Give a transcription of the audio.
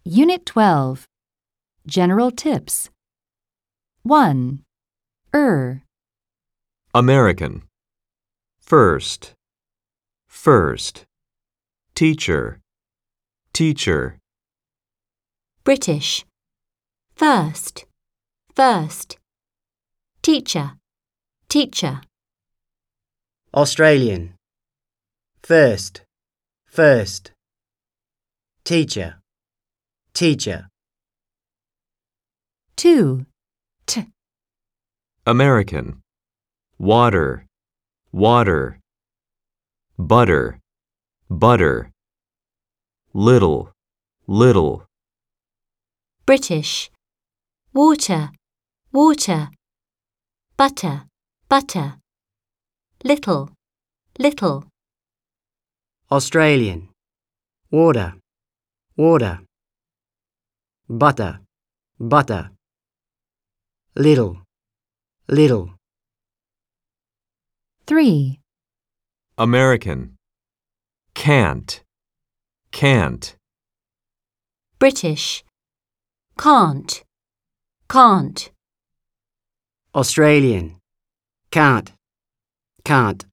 Unit 12. General Tips. 1. American. First. First. Teacher. Teacher. British. First. First. Teacher. Teacher. Australian. First. First. Teacher. Teacher. 2. American. Water. Water. Butter. Butter. Little. Little. British. Water. Water. Butter. Butter. Little. Little. Australian. Water. Water. Butter. Butter. Little. Little. 3. American. Can't. Can't. British. Can't. Can't. Australian. Can't. Can't.